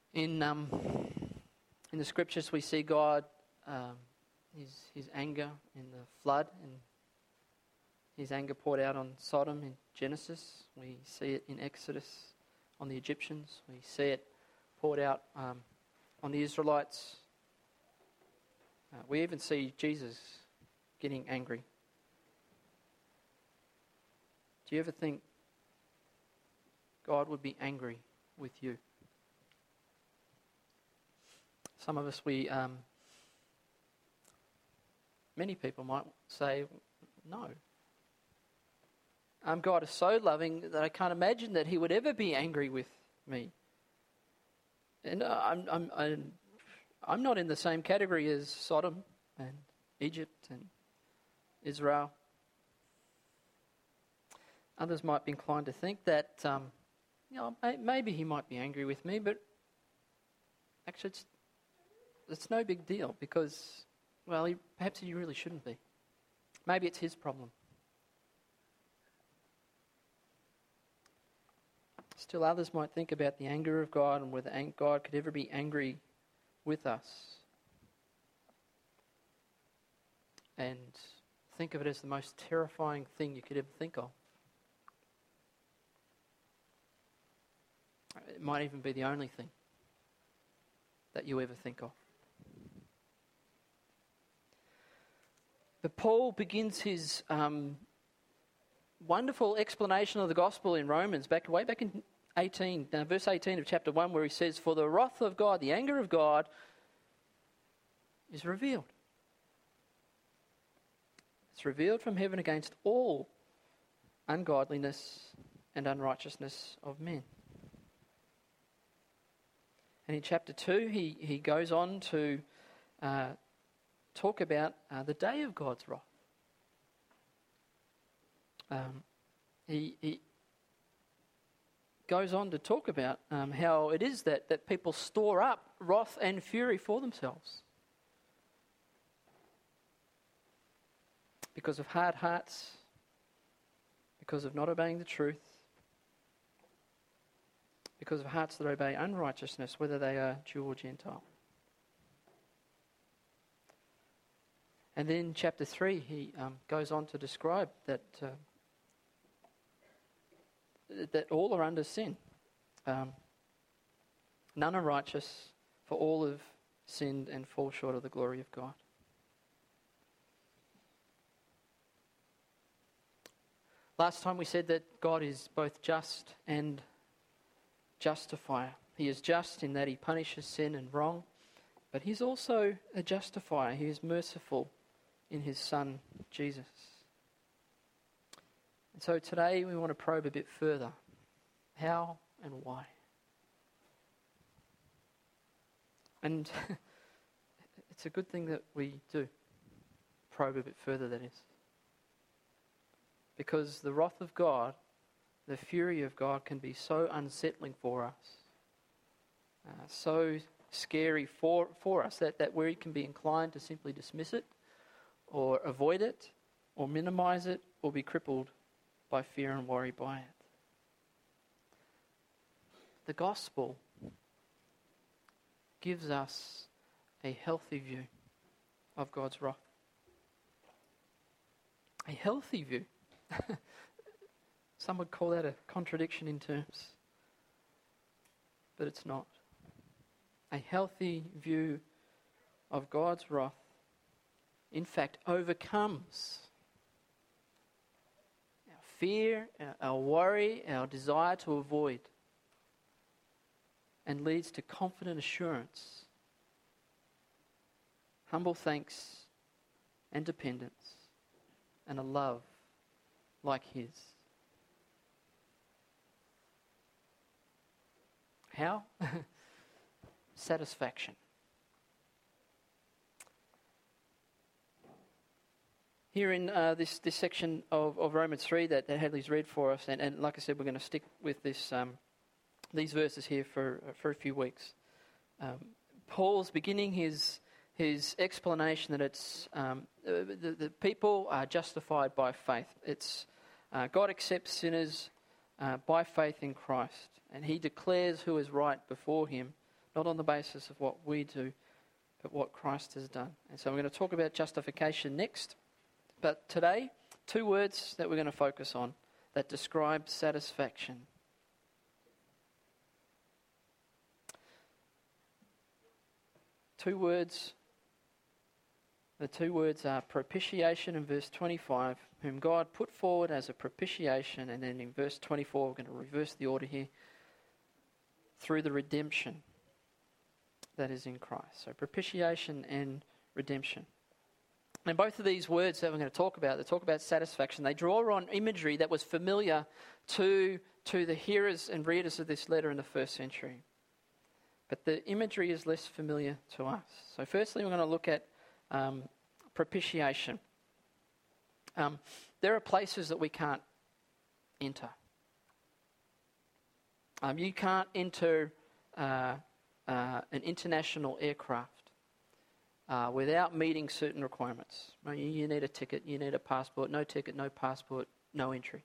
In the scriptures, we see God, his anger in the flood, and his anger poured out on Sodom in Genesis. We see it in Exodus on the Egyptians. We see it poured out on the Israelites. We even see Jesus getting angry. Do you ever think God would be angry with you? Some of us, many people might say, no. God is so loving that I can't imagine that he would ever be angry with me. And I'm not in the same category as Sodom and Egypt and Israel. Others might be inclined to think that, maybe he might be angry with me, but actually it's no big deal because, perhaps he really shouldn't be. Maybe it's his problem. Still, others might think about the anger of God and whether God could ever be angry with us. And think of it as the most terrifying thing you could ever think of. It might even be the only thing that you ever think of. But Paul begins his wonderful explanation of the gospel in Romans, way back in verse 18 of chapter 1, where he says, "For the wrath of God, the anger of God, is revealed. It's revealed from heaven against all ungodliness and unrighteousness of men." And in chapter 2, he goes on to talk about the day of God's wrath. He goes on to talk about how it is that people store up wrath and fury for themselves because of hard hearts, because of not obeying the truth, because of hearts that obey unrighteousness, whether they are Jew or Gentile. And then in chapter 3, he goes on to describe that all are under sin. None are righteous, for all have sinned and fall short of the glory of God. Last time we said that God is both just and justifier. He is just in that he punishes sin and wrong, but he's also a justifier. He is merciful in his Son, Jesus. And so today we want to probe a bit further. How and why? And it's a good thing that we do probe a bit further, that is. Because the wrath of God, the fury of God can be so unsettling for us, so scary for us that we can be inclined to simply dismiss it or avoid it or minimize it or be crippled by fear and worry by it. The gospel gives us a healthy view of God's wrath. A healthy view. Some would call that a contradiction in terms, but it's not. A healthy view of God's wrath, in fact, overcomes our fear, our worry, our desire to avoid, and leads to confident assurance, humble thanks and dependence, and a love like his. How? Satisfaction. Here in this section of Romans 3 that Hadley's read for us, and like I said, we're going to stick with this these verses here for a few weeks. Paul's beginning his explanation that it's the people are justified by faith. It's God accepts sinners by faith in Christ, and he declares who is right before him, not on the basis of what we do, but what Christ has done. And so we're going to talk about justification next. But today, 2 words that we're going to focus on that describe satisfaction. Two words. The 2 words are propitiation in verse 25, whom God put forward as a propitiation, and then in verse 24, we're going to reverse the order here, through the redemption that is in Christ. So propitiation and redemption. And both of these words that we're going to talk about, they talk about satisfaction. They draw on imagery that was familiar to the hearers and readers of this letter in the first century. But the imagery is less familiar to us. So firstly, we're going to look at propitiation. There are places that we can't enter. You can't enter an international aircraft without meeting certain requirements. You need a ticket, you need a passport. No ticket, no passport, no entry.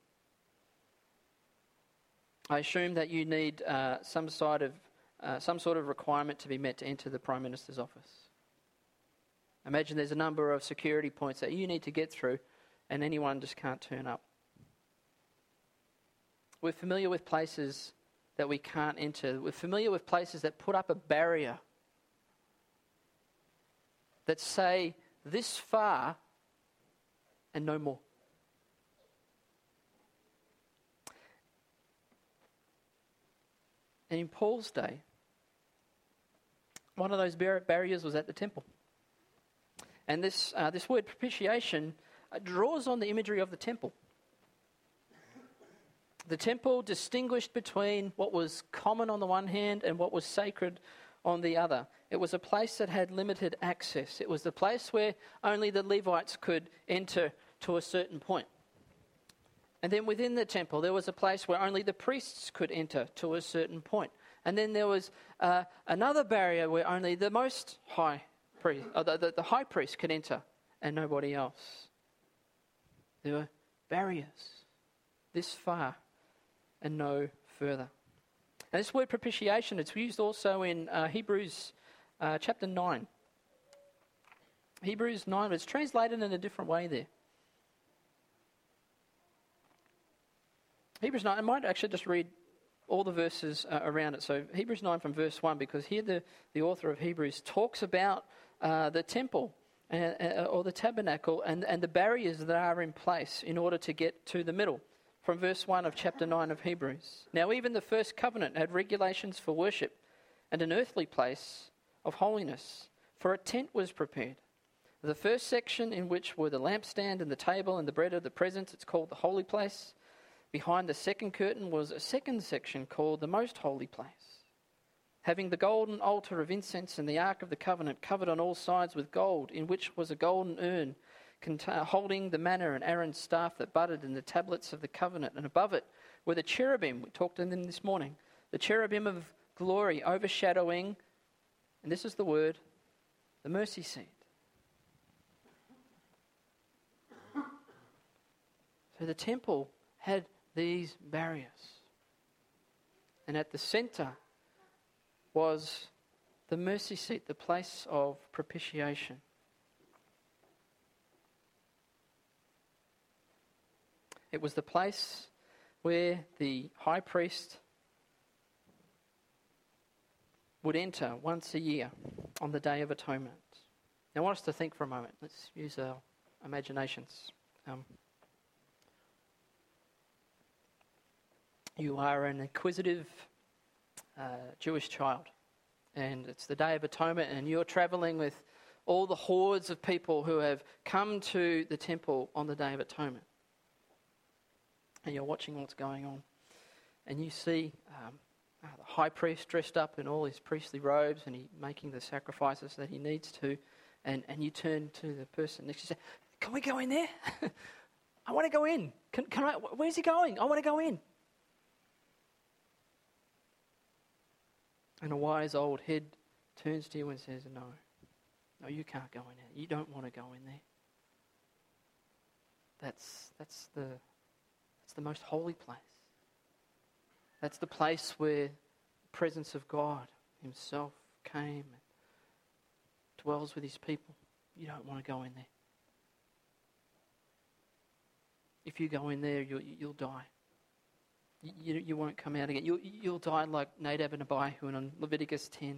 I assume that you need some sort of requirement to be met to enter the Prime Minister's office. Imagine there's a number of security points that you need to get through, and anyone just can't turn up. We're familiar with places that we can't enter. We're familiar with places that put up a barrier that say this far and no more. And in Paul's day, one of those barriers was at the temple. And this word propitiation draws on the imagery of the temple. The temple distinguished between what was common on the one hand and what was sacred on the other. It was a place that had limited access. It was the place where only the Levites could enter to a certain point. And then within the temple, there was a place where only the priests could enter to a certain point. And then there was another barrier where only the most high priest, the high priest could enter, and nobody else. There were barriers this far and no further. And this word propitiation, it's used also in Hebrews chapter 9. Hebrews 9, but it's translated in a different way there. Hebrews 9, I might actually just read all the verses around it. So Hebrews 9 from verse 1, because here the author of Hebrews talks about the temple or the tabernacle and the barriers that are in place in order to get to the middle. From verse 1 of chapter 9 of Hebrews. Now even the first covenant had regulations for worship and an earthly place of holiness, for a tent was prepared. The first section, in which were the lampstand and the table and the bread of the presence, it's called the holy place. Behind the second curtain was a second section called the most holy place, having the golden altar of incense and the ark of the covenant covered on all sides with gold, in which was a golden urn holding the manna and Aaron's staff that budded in the tablets of the covenant. And above it were the cherubim, we talked to them this morning, the cherubim of glory overshadowing, and this is the word, the mercy seat. So the temple had these barriers. And at the center was the mercy seat, the place of propitiation. It was the place where the high priest would enter once a year on the Day of Atonement. Now I want us to think for a moment. Let's use our imaginations. You are an inquisitive Jewish child, and it's the Day of Atonement, and you're travelling with all the hordes of people who have come to the temple on the Day of Atonement. And you're watching what's going on. And you see the high priest dressed up in all his priestly robes, and he making the sacrifices that he needs to. And you turn to the person next to you and say, "Can we go in there? I want to go in. Can I? Where's he going? I want to go in." And a wise old head turns to you and says, No, you can't go in there. You don't want to go in there. That's the most holy place. That's the place where the presence of God himself came and dwells with his people. You don't want to go in there. If you go in there, you'll die. You won't come out again. You'll die like Nadab and Abihu in Leviticus 10.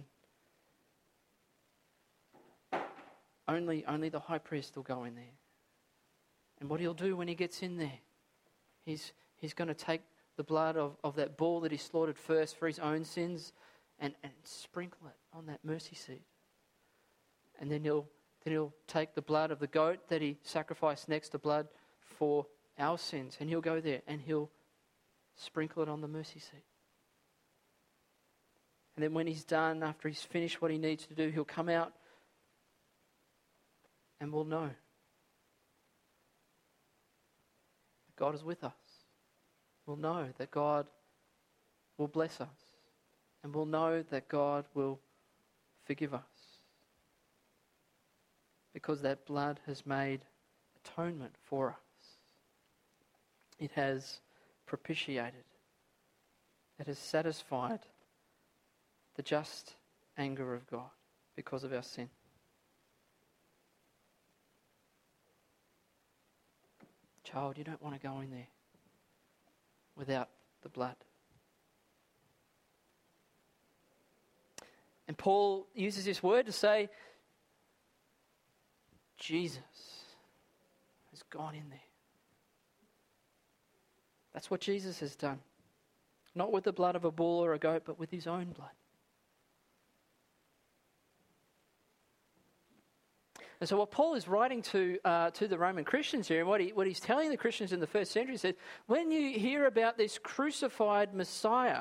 Only the high priest will go in there. And what he'll do when he gets in there, he's going to take the blood of that bull that he slaughtered first for his own sins and sprinkle it on that mercy seat. And then he'll take the blood of the goat that he sacrificed next to blood for our sins, and he'll go there and he'll sprinkle it on the mercy seat. And then when he's done, after he's finished what he needs to do, he'll come out and we'll know that God is with us. We'll know that God will bless us. And we'll know that God will forgive us. Because that blood has made atonement for us. It has propitiated. It has satisfied the just anger of God because of our sin. Child, you don't want to go in there without the blood. And Paul uses this word to say, Jesus has gone in there. That's what Jesus has done. Not with the blood of a bull or a goat, but with his own blood. And so what Paul is writing to the Roman Christians here, and what he's telling the Christians in the first century, he says, when you hear about this crucified Messiah,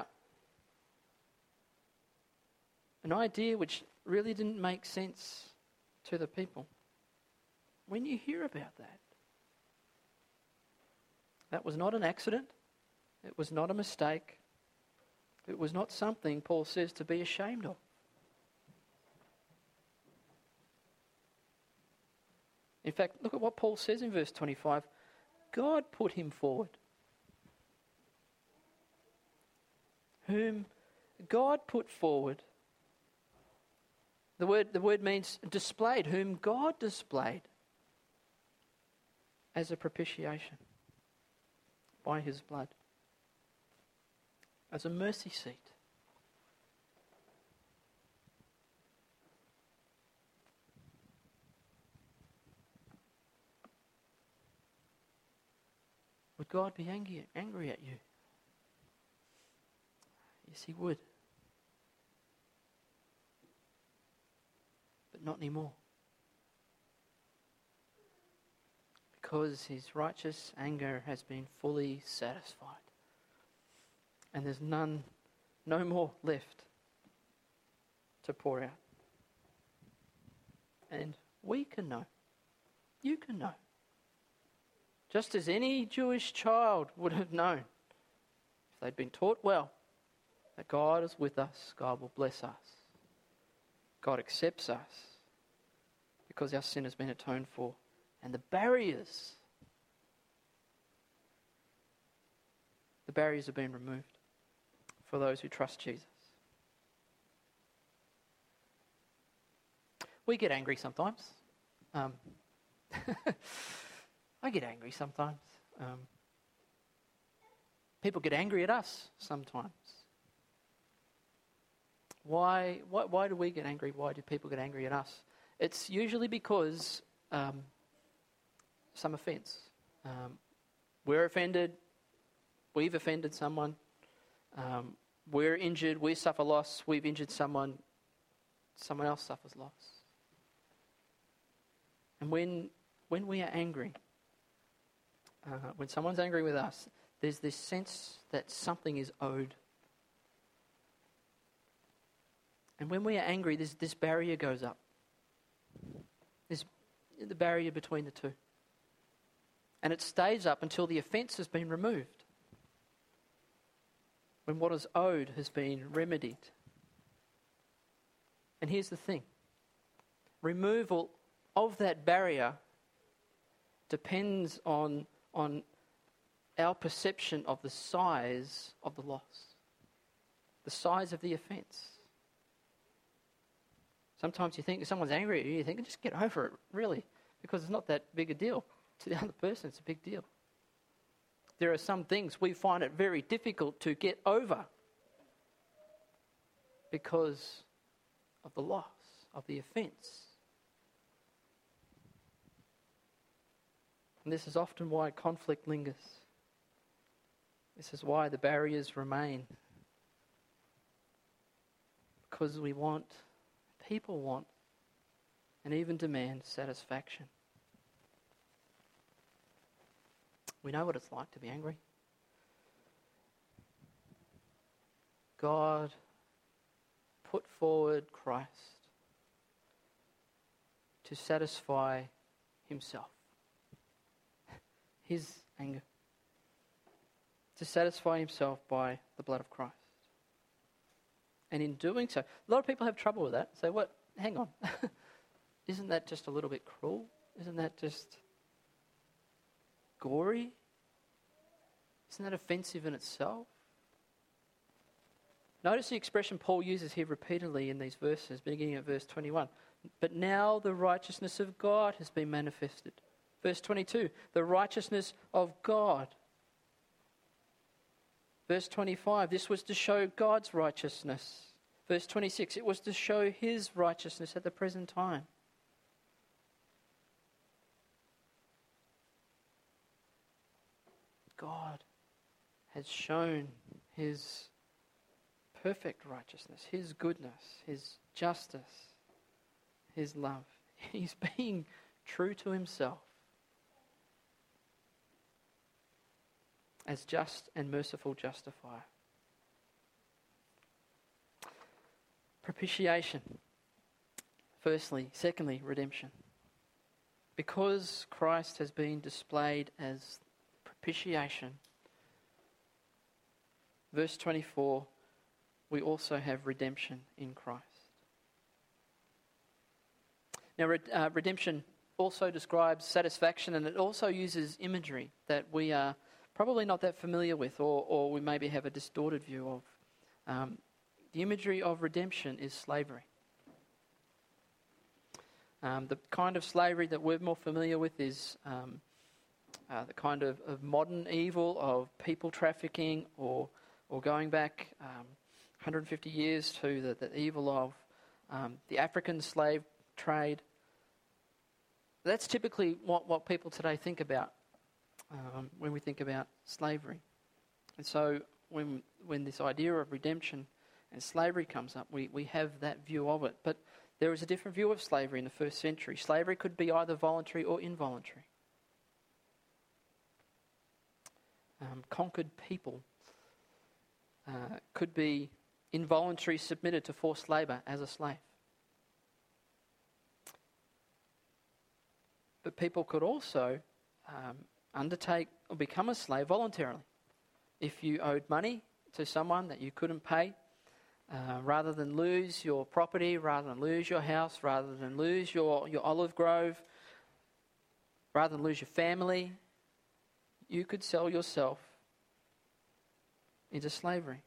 an idea which really didn't make sense to the people, when you hear about that, that was not an accident. It was not a mistake. It was not something, Paul says, to be ashamed of. In fact, look at what Paul says in verse 25. God put him forward. Whom God put forward. The word means displayed. Whom God displayed as a propitiation by his blood. As a mercy seat. Would God be angry at you? Yes, he would. But not anymore. Because his righteous anger has been fully satisfied. And there's no more left to pour out. And we can know. You can know. Just as any Jewish child would have known, if they'd been taught well, that God is with us, God will bless us. God accepts us because our sin has been atoned for. And the barriers have been removed for those who trust Jesus. We get angry sometimes. I get angry sometimes. People get angry at us sometimes. Why do we get angry? Why do people get angry at us? It's usually because some offence. We're offended. We've offended someone. We're injured. We suffer loss. We've injured someone. Someone else suffers loss. And when we are angry, when someone's angry with us, there's this sense that something is owed. And when we are angry, this barrier goes up. There's the barrier between the two. And it stays up until the offence has been removed. When what is owed has been remedied. And here's the thing. Removal of that barrier depends on our perception of the size of the loss. The size of the offence. Sometimes you think if someone's angry at you, you think, just get over it, really, because it's not that big a deal. To the other person, it's a big deal. There are some things we find it very difficult to get over because of the loss, of the offence. And this is often why conflict lingers. This is why the barriers remain. Because people want, and even demand satisfaction. We know what it's like to be angry. God put forward Christ to satisfy himself. His anger. To satisfy himself by the blood of Christ. And in doing so, a lot of people have trouble with that. Say, what? Hang on. Isn't that just a little bit cruel? Isn't that just gory? Isn't that offensive in itself? Notice the expression Paul uses here repeatedly in these verses, beginning at verse 21. But now the righteousness of God has been manifested. Verse 22, the righteousness of God. Verse 25, this was to show God's righteousness. Verse 26, it was to show his righteousness at the present time. God has shown his perfect righteousness, his goodness, his justice, his love. He's being true to himself as just and merciful justifier. Propitiation. Firstly. Secondly, redemption. Because Christ has been displayed as propitiation, verse 24, we also have redemption in Christ. Now, redemption also describes satisfaction, and it also uses imagery that we are probably not that familiar with, or we maybe have a distorted view of. The imagery of redemption is slavery. The kind of slavery that we're more familiar with is the kind of modern evil of people trafficking, or going back 150 years to the evil of the African slave trade. That's typically what people today think about when we think about slavery. And so when this idea of redemption and slavery comes up, we have that view of it. But there is a different view of slavery in the first century. Slavery could be either voluntary or involuntary. Conquered people could be involuntarily submitted to forced labour as a slave. But people could also undertake or become a slave voluntarily. If you owed money to someone that you couldn't pay, rather than lose your property, rather than lose your house, rather than lose your olive grove, rather than lose your family, you could sell yourself into slavery.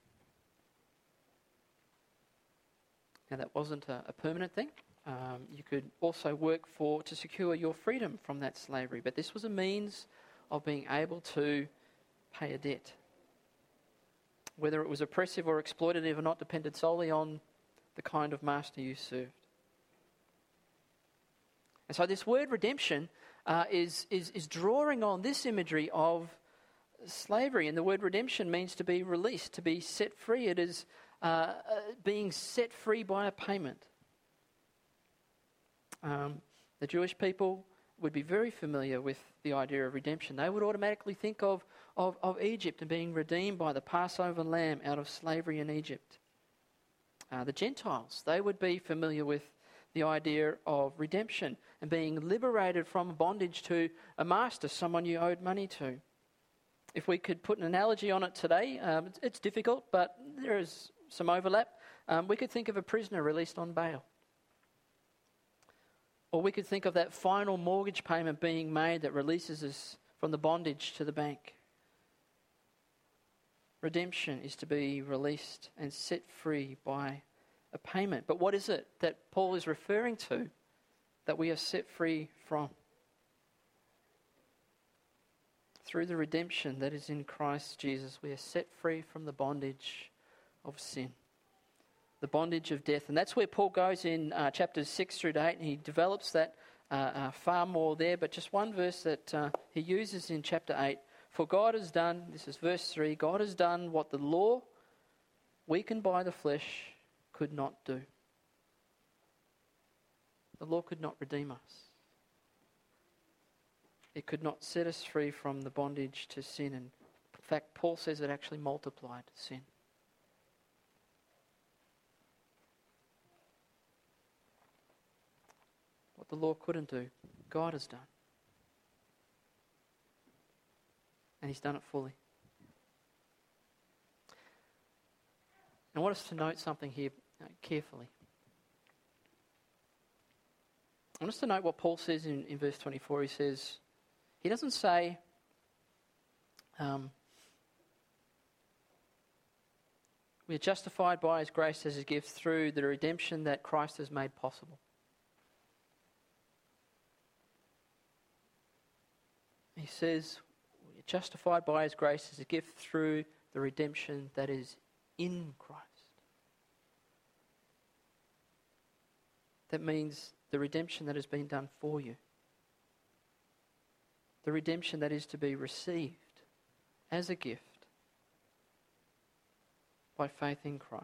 Now, that wasn't a permanent thing. You could also work to secure your freedom from that slavery. But this was a means of being able to pay a debt. Whether it was oppressive or exploitative or not depended solely on the kind of master you served. And so this word redemption is drawing on this imagery of slavery. And the word redemption means to be released, to be set free. It is being set free by a payment. The Jewish people would be very familiar with the idea of redemption. They would automatically think of Egypt and being redeemed by the Passover lamb out of slavery in Egypt. The Gentiles, they would be familiar with the idea of redemption and being liberated from bondage to a master, someone you owed money to. If we could put an analogy on it today, it's difficult, but there is some overlap. We could think of a prisoner released on bail. Or we could think of that final mortgage payment being made that releases us from the bondage to the bank. Redemption is to be released and set free by a payment. But what is it that Paul is referring to that we are set free from? Through the redemption that is in Christ Jesus, we are set free from the bondage of sin, the bondage of death. And that's where Paul goes in chapters 6 through to 8, and he develops that far more there. But just one verse that he uses in chapter 8. For God has done, this is verse 3, God has done what the law, weakened by the flesh, could not do. The law could not redeem us. It could not set us free from the bondage to sin. And in fact, Paul says it actually multiplied sin. What the law couldn't do, God has done. And He's done it fully. I want us to note something here carefully. I want us to note what Paul says in verse 24. He says, he doesn't say, we are justified by His grace as a gift through the redemption that Christ has made possible. He says, we are justified by His grace as a gift through the redemption that is in Christ. That means the redemption that has been done for you. The redemption that is to be received as a gift by faith in Christ.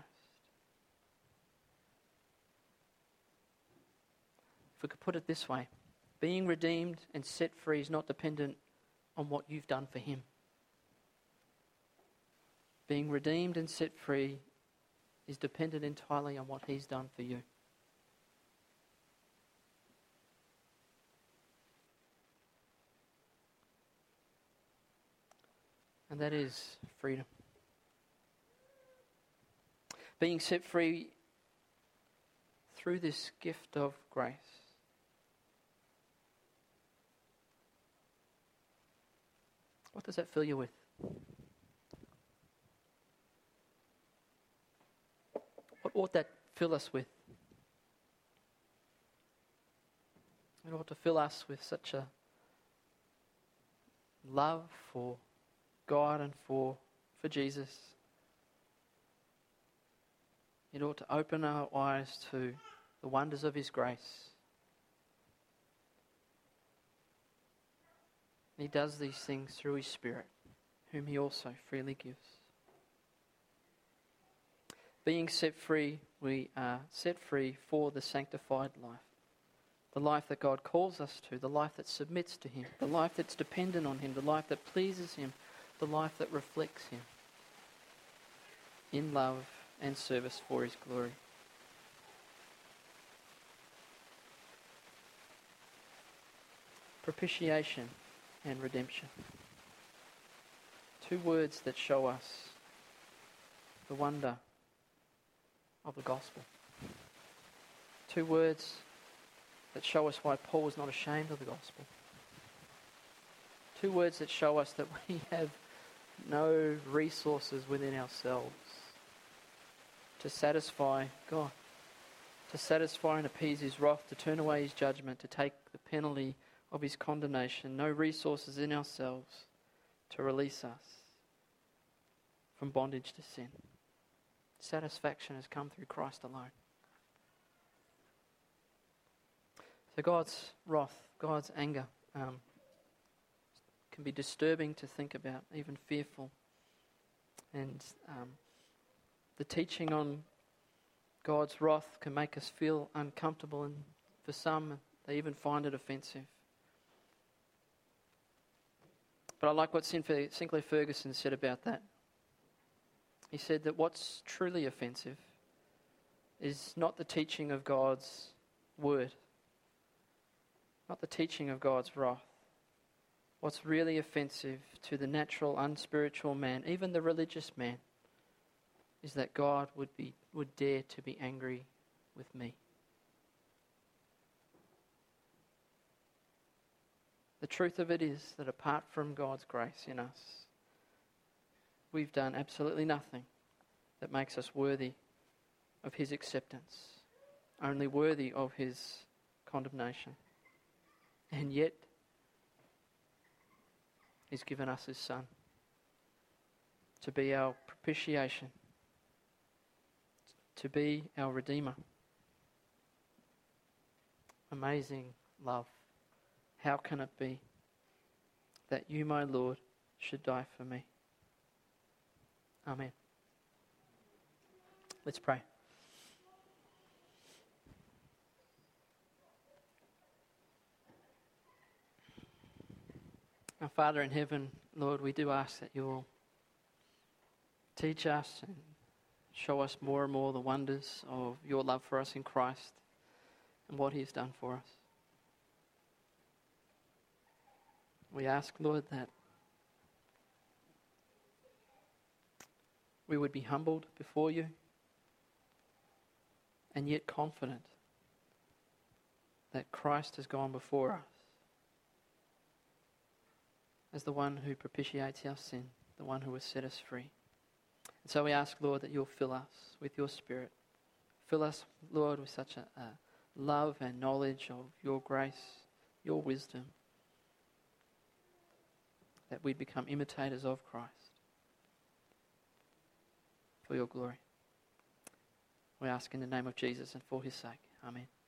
If we could put it this way, being redeemed and set free is not dependent on what you've done for Him. Being redeemed and set free is dependent entirely on what He's done for you. And that is freedom. Being set free through this gift of grace. What does that fill you with? What ought that fill us with? It ought to fill us with such a love for God and for Jesus. It ought to open our eyes to the wonders of His grace. He does these things through His Spirit, whom He also freely gives. Being set free, we are set free for the sanctified life. The life that God calls us to, the life that submits to Him, the life that's dependent on Him, the life that pleases Him, the life that reflects Him in love and service for His glory. Propitiation and redemption. Two words that show us the wonder of the gospel. Two words that show us why Paul was not ashamed of the gospel. Two words that show us that we have no resources within ourselves to satisfy God, to satisfy and appease His wrath, to turn away His judgment, to take the penalty of His condemnation. No resources in ourselves to release us from bondage to sin. Satisfaction has come through Christ alone. So God's wrath, God's anger, can be disturbing to think about, even fearful. And the teaching on God's wrath can make us feel uncomfortable, and for some, they even find it offensive. But I like what Sinclair Ferguson said about that. He said that what's truly offensive is not the teaching of God's word, not the teaching of God's wrath. What's really offensive to the natural, unspiritual man, even the religious man, is that God would dare to be angry with me. The truth of it is that apart from God's grace in us, we've done absolutely nothing that makes us worthy of his acceptance, only worthy of his condemnation. And yet, he's given us his Son to be our propitiation, to be our Redeemer. Amazing love. How can it be that you, my Lord, should die for me? Amen. Let's pray. Our Father in heaven, Lord, we do ask that you will teach us and show us more and more the wonders of your love for us in Christ and what he has done for us. We ask, Lord, that we would be humbled before you and yet confident that Christ has gone before us as the one who propitiates our sin, the one who has set us free. And so we ask, Lord, that you'll fill us with your Spirit. Fill us, Lord, with such a love and knowledge of your grace, your wisdom, that we'd become imitators of Christ for your glory. We ask in the name of Jesus and for his sake. Amen.